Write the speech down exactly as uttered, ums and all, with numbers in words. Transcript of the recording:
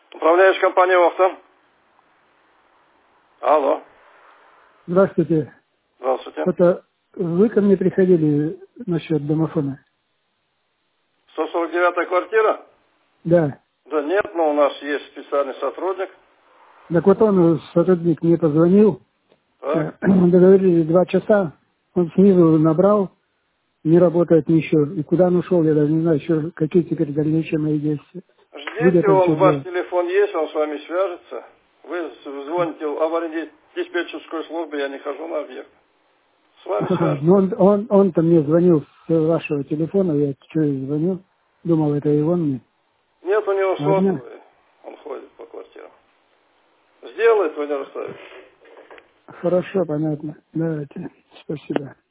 Управляющая компания «Охта». Алло. Здравствуйте. Здравствуйте. Это вы ко мне приходили насчет домофона? сто сорок девятая квартира? Да. Да нет, но у нас есть специальный сотрудник. Так вот он, сотрудник, мне позвонил, Так. э, договорились два часа, он снизу набрал, не работает ничего. И куда он ушел, я даже не знаю, еще какие теперь дальнейшие мои действия. Будет Ждите, он он, что ваш делать? телефон есть, он с вами свяжется. Вы звоните в аварийной диспетчерской службе, я не хожу на объект. С вами Ну, свяжется. он, он, он-то мне звонил с вашего телефона, я что и звоню, думал, это и он мне. Нет у него Ладно? сотовый, он ходит по квартирам. Сделает, вы не расставите. Хорошо, понятно. Давайте. Спасибо.